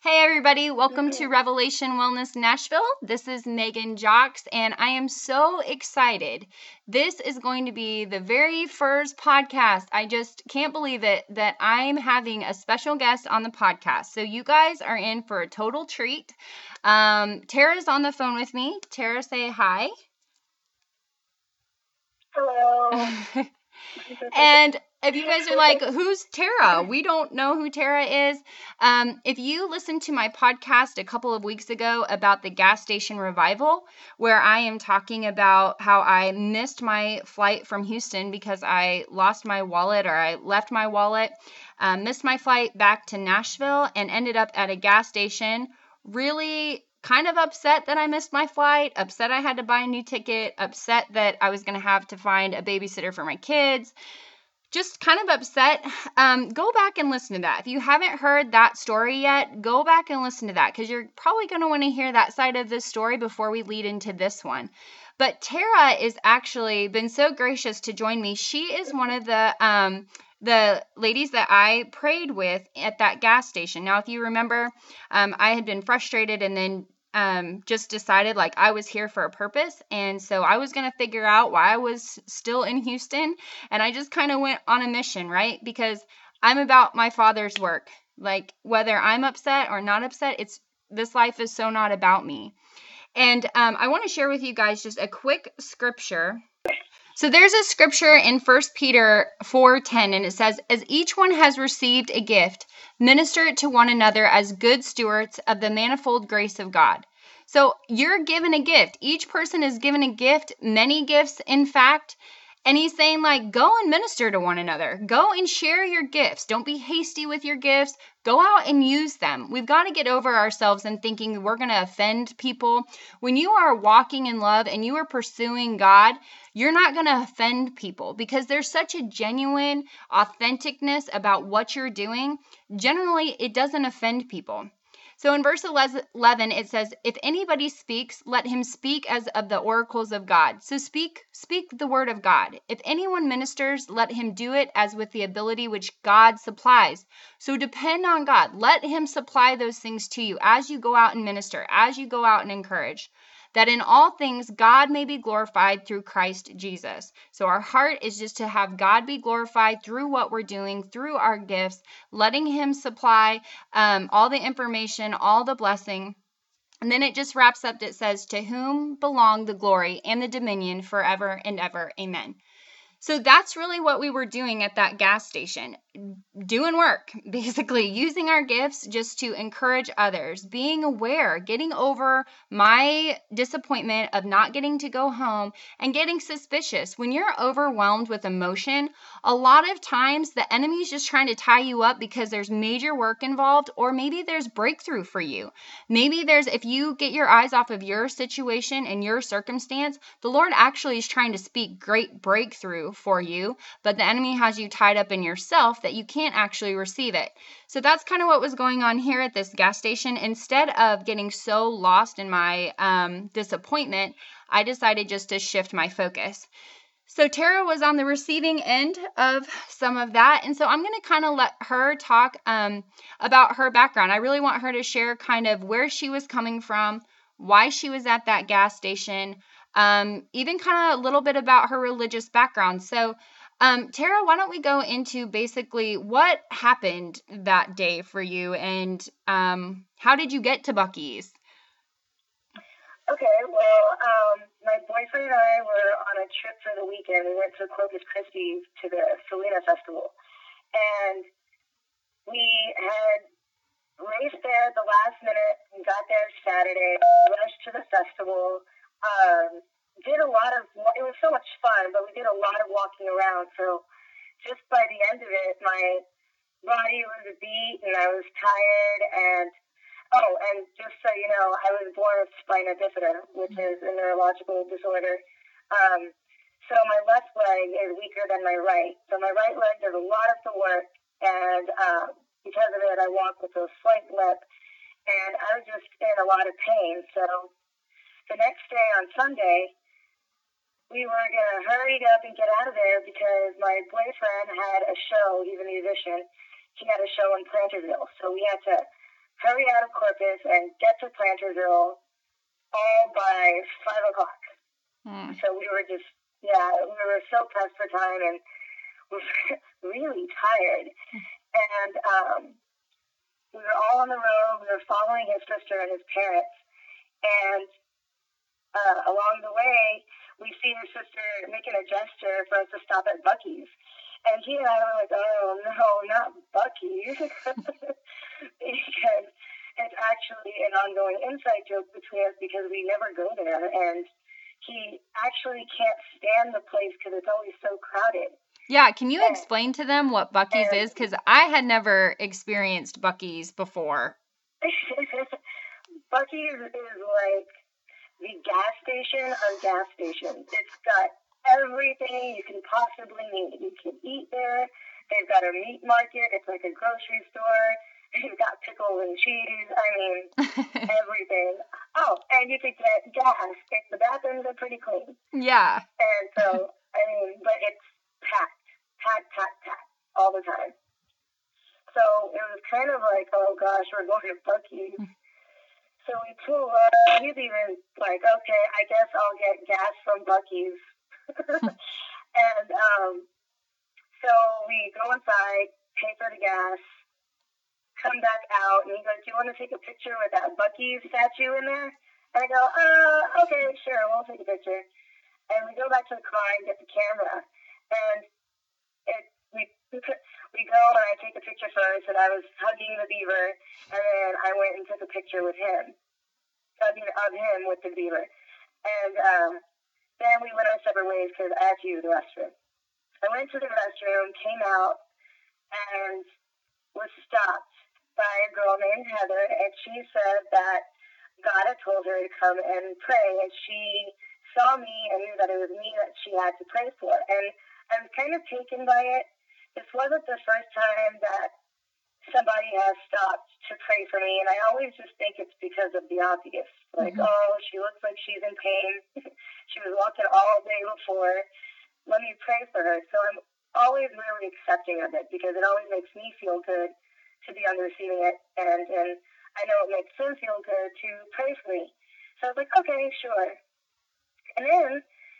Hey everybody, welcome to Revelation Wellness Nashville. This is Megan Jocks, and I am so excited. This is going to be the very first podcast. I just can't believe it that I'm having a special guest on the podcast. So you guys are in for a total treat. Tara's on the phone with me. Tara, say hi. Hello. And if you guys are like, who's Tara? We don't know who Tara is. If you listened to my podcast a couple of weeks ago about the gas station revival, where I am talking about how I missed my flight from Houston because I lost my wallet or I left my wallet, missed my flight back to Nashville and ended up at a gas station, really kind of upset that I missed my flight, upset I had to buy a new ticket, upset that I was going to have to find a babysitter for my kids, just kind of upset. Go back and listen to that. If you haven't heard that story yet, go back and listen to that because you're probably going to want to hear that side of this story before we lead into this one. But Tara is actually been so gracious to join me. She is one of the ladies that I prayed with at that gas station. Now, if you remember, I had been frustrated and then just decided like I was here for a purpose. And so I was going to figure out why I was still in Houston. And I just kind of went on a mission, right? Because I'm about my Father's work. Like whether I'm upset or not upset, this life is so not about me. And I want to share with you guys just a quick scripture. So there's a scripture in 1 Peter 4:10, and it says, as each one has received a gift, minister it to one another as good stewards of the manifold grace of God. So you're given a gift. Each person is given a gift, many gifts, in fact. And he's saying, like, go and minister to one another. Go and share your gifts. Don't be hasty with your gifts. Go out and use them. We've got to get over ourselves and thinking we're going to offend people. When you are walking in love and you are pursuing God, you're not going to offend people because there's such a genuine authenticness about what you're doing. Generally, it doesn't offend people. So in verse 11, it says, if anybody speaks, let him speak as of the oracles of God. So speak the word of God. If anyone ministers, let him do it as with the ability which God supplies. So depend on God. Let him supply those things to you as you go out and minister, as you go out and encourage. That in all things God may be glorified through Christ Jesus. So our heart is just to have God be glorified through what we're doing, through our gifts, letting him supply all the information, all the blessing. And then it just wraps up. It says, to whom belong the glory and the dominion forever and ever. Amen. So that's really what we were doing at that gas station, doing work, basically using our gifts just to encourage others, being aware, getting over my disappointment of not getting to go home and getting suspicious. When you're overwhelmed with emotion, a lot of times the enemy's just trying to tie you up because there's major work involved, or maybe there's breakthrough for you. Maybe if you get your eyes off of your situation and your circumstance, the Lord actually is trying to speak great breakthrough for you, but the enemy has you tied up in yourself that you can't actually receive it. So that's kind of what was going on here at this gas station. Instead of getting so lost in my disappointment, I decided just to shift my focus. So Tara was on the receiving end of some of that. And so I'm going to kind of let her talk about her background. I really want her to share kind of where she was coming from, why she was at that gas station, even kind of a little bit about her religious background. So Tara, why don't we go into basically what happened that day for you and how did you get to Buc-ee's? Okay, well, my boyfriend and I were on a trip for the weekend. We went to Corpus Christi to the Selena Festival. And we had raced there at the last minute. We got there Saturday, rushed to the festival. It was so much fun, but we did a lot of walking around. So just by the end of it, my body was beat and I was tired. And just so you know, I was born with spina bifida, which is a neurological disorder. So my left leg is weaker than my right. So my right leg does a lot of the work, and because of it, I walk with a slight limp, and I was just in a lot of pain. So the next day on Sunday, we were going to hurry up and get out of there because my boyfriend had a show. He's a musician. He had a show in Planterville. So we had to hurry out of Corpus and get to Plantersville all by 5 o'clock. So we were just, we were so pressed for time and we were really tired. And we were all on the road. We were following his sister and his parents. And along the way, we see his sister making a gesture for us to stop at Buc-ee's. And he and I were like, oh, no, not Buc-ee's. Because it's actually an ongoing inside joke between us because we never go there. And he actually can't stand the place because it's always so crowded. Yeah, can you explain to them what Buc-ee's is? Because I had never experienced Buc-ee's before. Buc-ee's is like the gas station on gas stations. It's got everything you can possibly need. You can eat there. They've got a meat market. It's like a grocery store. They've got pickles and cheese. I mean, everything. Oh, and you could get gas. The bathrooms are pretty clean. Yeah. And so, I mean, but it's packed all the time. So it was kind of like, oh gosh, we're going to Buc-ee's. So we pull up. He's even like, okay, I guess I'll get gas from Buc-ee's. And so we go inside, pay for the gas, come back out, and he goes, do you want to take a picture with that Buc-ee's statue in there? And I go, okay, sure, we'll take a picture. And we go back to the car and get the camera. And we go and I take a picture first, and I was hugging the beaver, and then I went and took a picture with him, of him with the beaver. And then we went our separate ways because I had to use the restroom. I went to the restroom, came out, and was stopped by a girl named Heather, and she said that God had told her to come and pray, and she saw me and knew that it was me that she had to pray for. And I was kind of taken by it. This wasn't the first time that somebody has stopped to pray for me, and I always just think it's because of the obvious. Like, oh, she looks like she's in pain. She was walking all day before. Let me pray for her. So I'm always really accepting of it because it always makes me feel good to be on the receiving it, and I know it makes him feel good to pray for me. So I was like, okay, sure. And then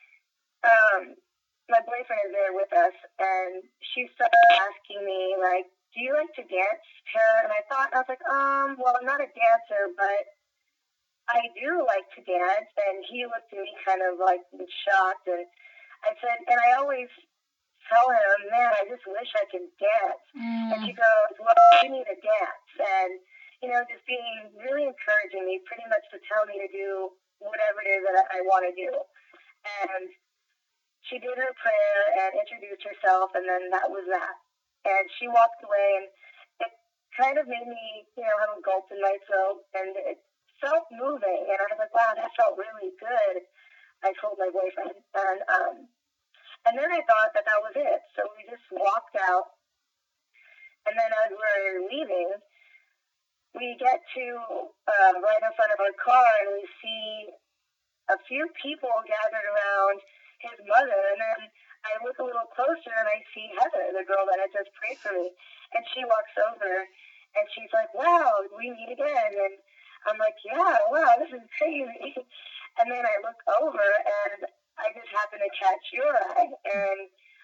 my boyfriend is there with us, and she started asking me, like, do you like to dance, Tara? And I was like, well, I'm not a dancer, but I do like to dance. And he looked at me kind of like shocked, and I said, and I always tell him, man, I just wish I could dance. And she goes, well, you need to dance. And, just being really encouraging me, pretty much to tell me to do whatever it is that I want to do. And she did her prayer and introduced herself, and then that was that. And she walked away, and it kind of made me, have a gulp in my throat, and it felt moving. And I was like, wow, that felt really good. I told my boyfriend. And then I thought that was it. So we just walked out. And then as we're leaving, we get to right in front of our car, and we see a few people gathered around his mother. And then I look a little closer, and I see Heather, the girl that had just prayed for me. And she walks over, and she's like, wow, we meet again. And I'm like, yeah, wow, this is crazy. And then I look over, and I just happened to catch your eye. And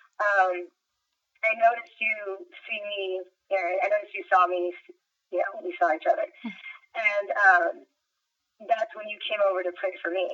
I noticed you see me, I noticed you saw me, we saw each other. And that's when you came over to pray for me.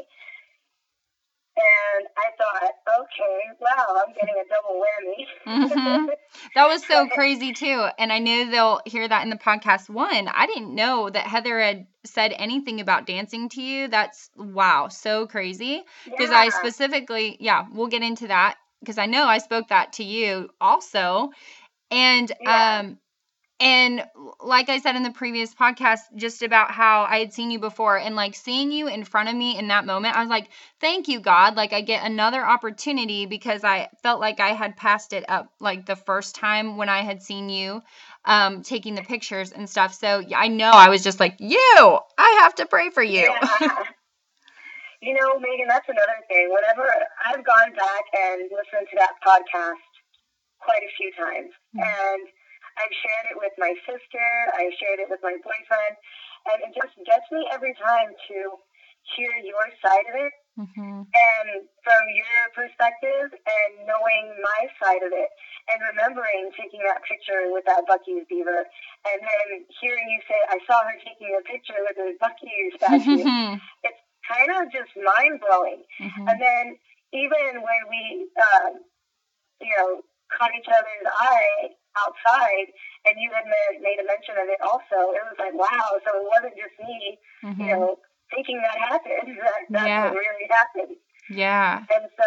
And I thought, okay, wow, I'm getting a double whammy. That was so crazy, too. And I know they'll hear that in the podcast. One, I didn't know that Heather had said anything about dancing to you. That's, wow, so crazy. Because I specifically, we'll get into that. Because I know I spoke that to you also. And and like I said in the previous podcast, just about how I had seen you before, and like seeing you in front of me in that moment, I was like, thank you, God. Like I get another opportunity, because I felt like I had passed it up like the first time when I had seen you taking the pictures and stuff. So I know I was just like, I have to pray for you. Yeah. Megan, that's another thing. Whenever I've gone back and listened to that podcast quite a few times, and I've shared it with my sister. I shared it with my boyfriend. And it just gets me every time to hear your side of it. And from your perspective and knowing my side of it and remembering taking that picture with that Buc-ee's beaver and then hearing you say, I saw her taking a picture with a Buc-ee's statue. It's kind of just mind-blowing. And then even when we, caught each other's eye outside and you had made a mention of it also, it was like, wow, so it wasn't just me, thinking that happened. That's what really happened. Yeah. And so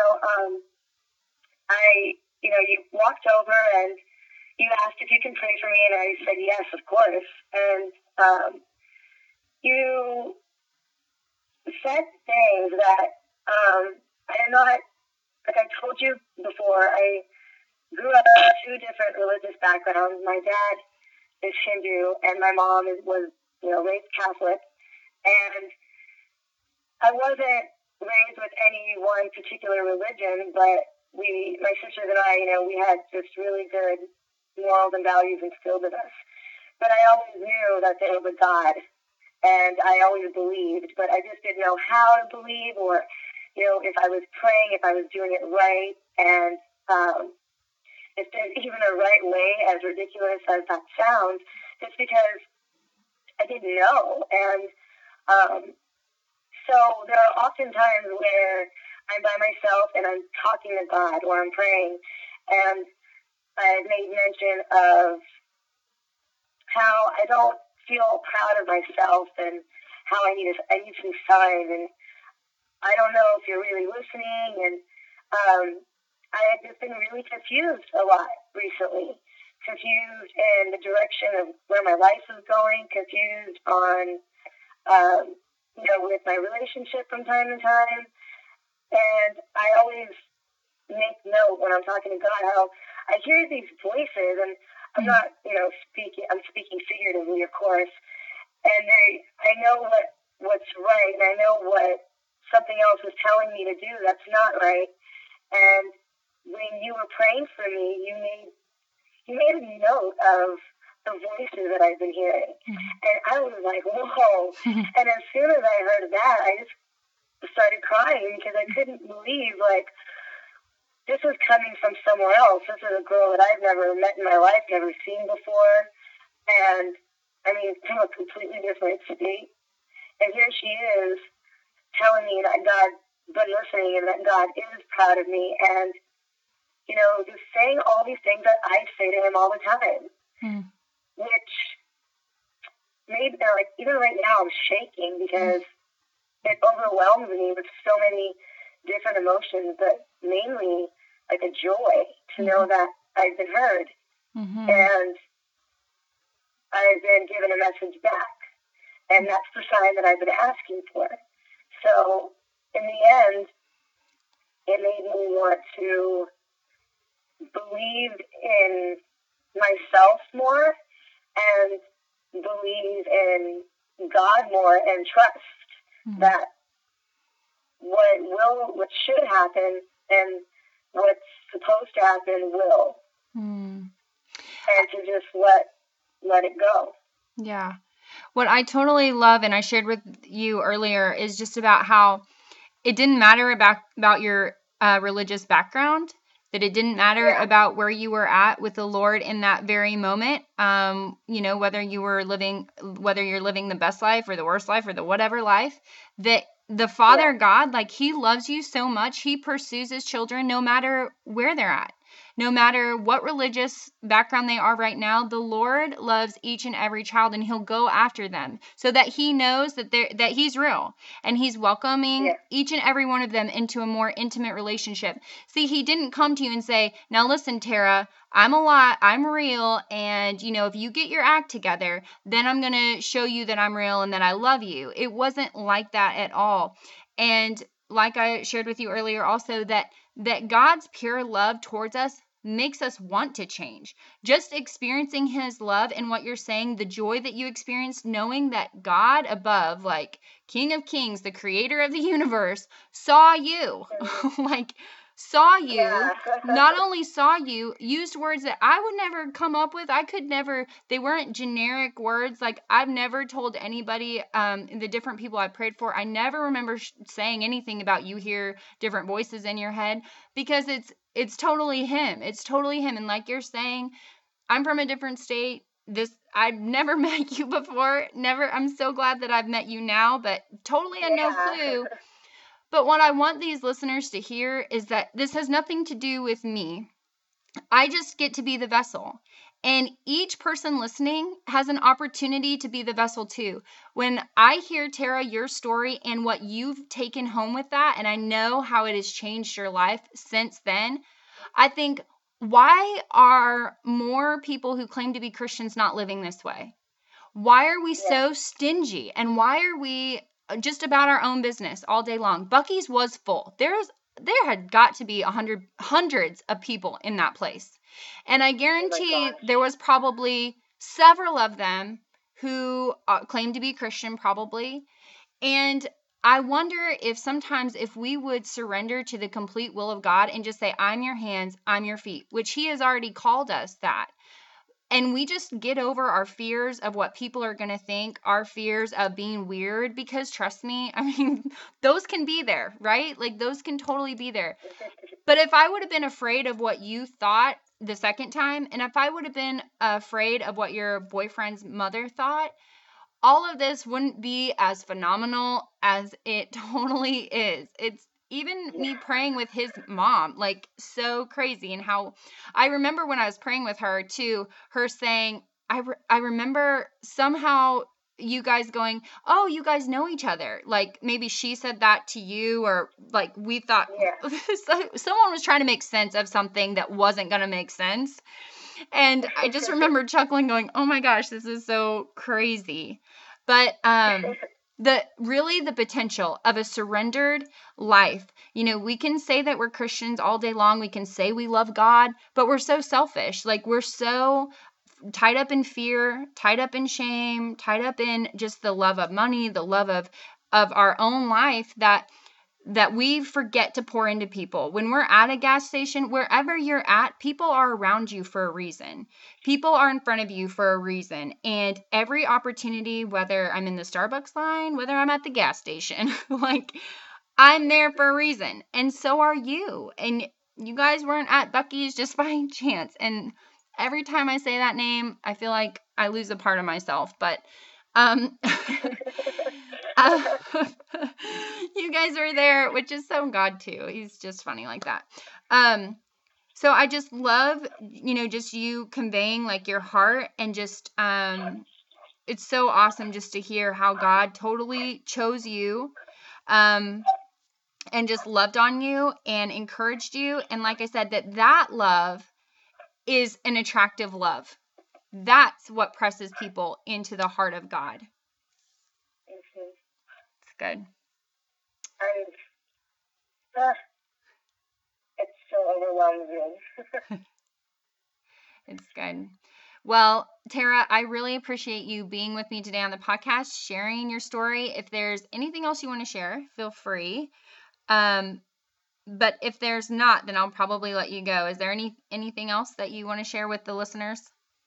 you walked over and you asked if you can pray for me, and I said yes, of course. And you said things that I did not, like I told you before, I grew up in two different religious backgrounds. My dad is Hindu, and my mom was raised Catholic. And I wasn't raised with any one particular religion, but my sisters and I, we had just really good morals and values instilled in us. But I always knew that there was a God, and I always believed, but I just didn't know how to believe, or, if I was praying, if I was doing it right, and if there's even a right way, as ridiculous as that sounds, just because I didn't know. And so there are often times where I'm by myself and I'm talking to God or I'm praying, and I've made mention of how I don't feel proud of myself and how I need some sign, and I don't know if you're really listening. And I had just been really confused a lot recently, confused in the direction of where my life is going, confused on, with my relationship from time to time. And I always make note when I'm talking to God how I hear these voices, and I'm not, I'm speaking figuratively, of course, and I know what's right, and I know what something else is telling me to do that's not right. And when you were praying for me, you made a note of the voices that I've been hearing. And I was like, whoa. And as soon as I heard that, I just started crying because I couldn't believe, this is coming from somewhere else. This is a girl that I've never met in my life, never seen before. And, from a completely different state. And here she is telling me that God's been listening and that God is proud of me. And, just saying all these things that I say to him all the time, which made me, even right now I'm shaking because it overwhelms me with so many different emotions, but mainly like a joy to know that I've been heard and I've been given a message back. And that's the sign that I've been asking for. So in the end, it made me want to believe in myself more and believe in God more and trust that what should happen and what's supposed to happen will. And to just let it go. Yeah. What I totally love, and I shared with you earlier, is just about how it didn't matter about your religious background, that it didn't matter about where you were at with the Lord in that very moment. Whether you're living the best life or the worst life or the whatever life, that the Father God, he loves you so much, he pursues his children no matter where they're at. No matter what religious background they are right now, the Lord loves each and every child, and he'll go after them so that he knows that he's real and he's welcoming each and every one of them into a more intimate relationship. See, he didn't come to you and say, now listen, Tara, I'm real, and if you get your act together, then I'm going to show you that I'm real and that I love you. It wasn't like that at all. And like I shared with you earlier also, that God's pure love towards us makes us want to change. Just experiencing his love and what you're saying, the joy that you experienced knowing that God above, King of Kings, the creator of the universe, saw you, saw you, Yeah. not only saw you, used words that I would never come up with. I could never, they weren't generic words. Like, I've never told anybody, the different people I prayed for, I never remember saying anything about you hear different voices in your head, because it's totally him. It's totally him. And like you're saying, I'm from a different state. I've never met you before. Never. I'm so glad that I've met you now, but totally had no clue. But what I want these listeners to hear is that this has nothing to do with me. I just get to be the vessel. And each person listening has an opportunity to be the vessel too. When I hear, Tara, your story and what you've taken home with that, and I know how it has changed your life since then, I think, why are more people who claim to be Christians not living this way? Why are we so stingy? And why are we just about our own business all day long? Buc-ee's was full. There had got to be hundreds of people in that place. And I guarantee there was probably several of them who claimed to be Christian, probably. And I wonder if sometimes if we would surrender to the complete will of God and just say, I'm your hands, I'm your feet, which he has already called us that. And we just get over our fears of what people are going to think, our fears of being weird, because trust me, I mean, those can be there, right? Like, those can totally be there. But if I would have been afraid of what you thought the second time, and if I would have been afraid of what your boyfriend's mother thought, all of this wouldn't be as phenomenal as it totally is. It's even me praying with his mom, like, so crazy. And how I remember when I was praying with her too, her saying, I remember somehow you guys going, oh, you guys know each other. Like, maybe she said that to you, or like we thought someone was trying to make sense of something that wasn't going to make sense. And I just remember chuckling, going, oh my gosh, this is so crazy. But the potential of a surrendered life. You know, we can say that we're Christians all day long. We can say we love God, but we're so selfish. Like, we're so tied up in fear, tied up in shame, tied up in just the love of money, the love of our own life, that we forget to pour into people. When we're at a gas station, wherever you're at, people are around you for a reason. People are in front of you for a reason. And every opportunity, whether I'm in the Starbucks line, whether I'm at the gas station, like, I'm there for a reason. And so are you. And you guys weren't at Buc-ee's just by chance. And every time I say that name, I feel like I lose a part of myself. But you guys are there, which is so God too. He's just funny like that. So I just love, just you conveying like your heart, and just, it's so awesome just to hear how God totally chose you, and just loved on you and encouraged you. And like I said, that love is an attractive love. That's what presses people into the heart of God. It's good. It's so overwhelming. It's good. Well, Tara, I really appreciate you being with me today on the podcast, sharing your story. If there's anything else you want to share, feel free. But if there's not, then I'll probably let you go. Is there anything else that you want to share with the listeners?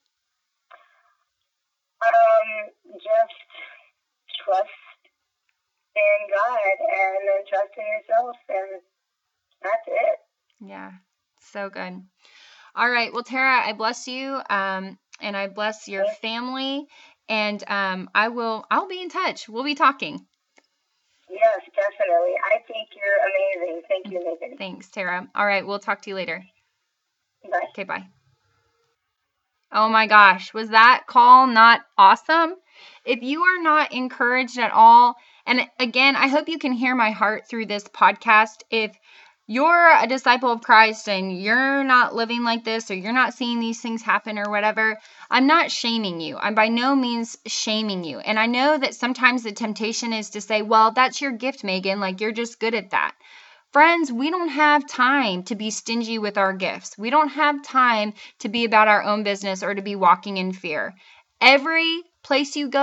Just trust in God, and then trust in yourself, and that's it. Yeah, so good. All right. Well, Tara, I bless you, and I bless your family, and I'll be in touch. We'll be talking. Yes, definitely. I think you're amazing. Thank you, Megan. Thanks, Tara. All right. We'll talk to you later. Bye. Okay, bye. Oh my gosh, was that call not awesome? If you are not encouraged at all, and again, I hope you can hear my heart through this podcast. If you're a disciple of Christ and you're not living like this, or you're not seeing these things happen or whatever, I'm not shaming you. I'm by no means shaming you. And I know that sometimes the temptation is to say, well, that's your gift, Megan. Like, you're just good at that. Friends, we don't have time to be stingy with our gifts. We don't have time to be about our own business or to be walking in fear. Every place you go,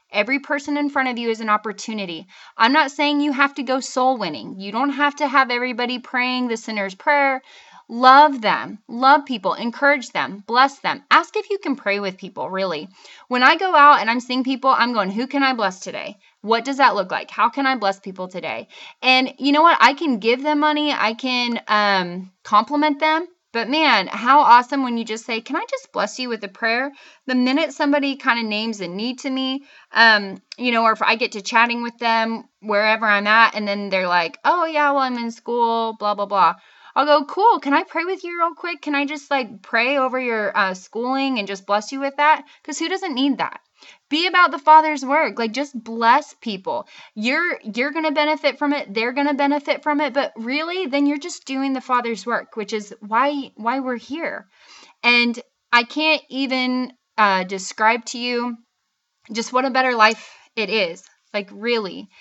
Every person in front of you is an opportunity. I'm not saying you have to go soul winning. You don't have to have everybody praying the sinner's prayer. Love them, love people, encourage them, bless them. Ask if you can pray with people, really. When I go out and I'm seeing people, I'm going, who can I bless today? What does that look like? How can I bless people today? And you know what? I can give them money. I can compliment them. But man, how awesome when you just say, can I just bless you with a prayer? The minute somebody kind of names a need to me, or if I get to chatting with them wherever I'm at, and then they're like, oh yeah, well, I'm in school, blah, blah, blah. I'll go, cool. Can I pray with you real quick? Can I just pray over your schooling and just bless you with that? Because who doesn't need that? Be about the Father's work. Just bless people. You're going to benefit from it. They're going to benefit from it. But really, then you're just doing the Father's work, which is why we're here. And I can't even describe to you just what a better life it is. Really.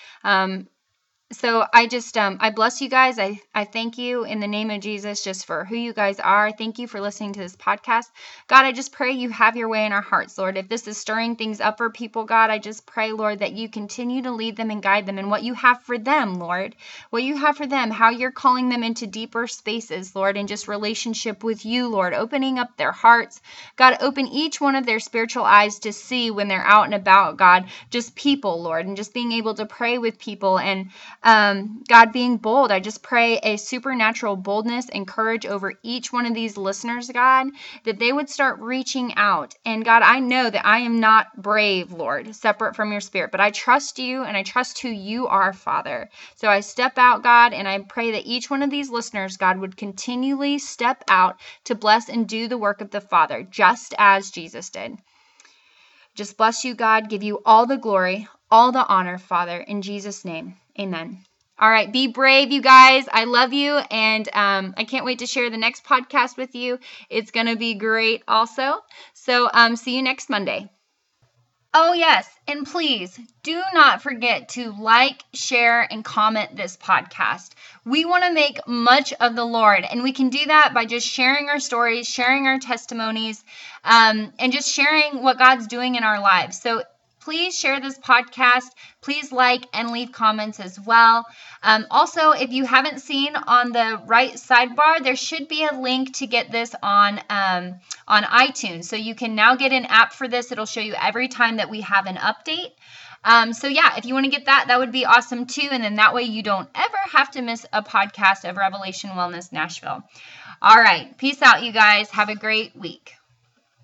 So I just, I bless you guys. I thank you in the name of Jesus just for who you guys are. Thank you for listening to this podcast. God, I just pray you have your way in our hearts, Lord. If this is stirring things up for people, God, I just pray, Lord, that you continue to lead them and guide them in what you have for them, Lord. What you have for them, how you're calling them into deeper spaces, Lord, and just relationship with you, Lord, opening up their hearts. God, open each one of their spiritual eyes to see when they're out and about, God, just people, Lord, and just being able to pray with people and God, being bold. I just pray a supernatural boldness and courage over each one of these listeners, God, that they would start reaching out. And God, I know that I am not brave, Lord, separate from your spirit, but I trust you and I trust who you are, Father. So I step out, God, and I pray that each one of these listeners, God, would continually step out to bless and do the work of the Father, just as Jesus did. Just bless you, God, give you all the glory, all the honor, Father, in Jesus' name. Amen. All right, be brave, you guys. I love you, and I can't wait to share the next podcast with you. It's going to be great also. So see you next Monday. Oh, yes, and please do not forget to like, share, and comment this podcast. We want to make much of the Lord, and we can do that by just sharing our stories, sharing our testimonies, and just sharing what God's doing in our lives. So please share this podcast. Please like and leave comments as well. Also, if you haven't seen on the right sidebar, there should be a link to get this on iTunes. So you can now get an app for this. It'll show you every time that we have an update. If you want to get that, that would be awesome too. And then that way you don't ever have to miss a podcast of Revelation Wellness Nashville. All right. Peace out, you guys. Have a great week.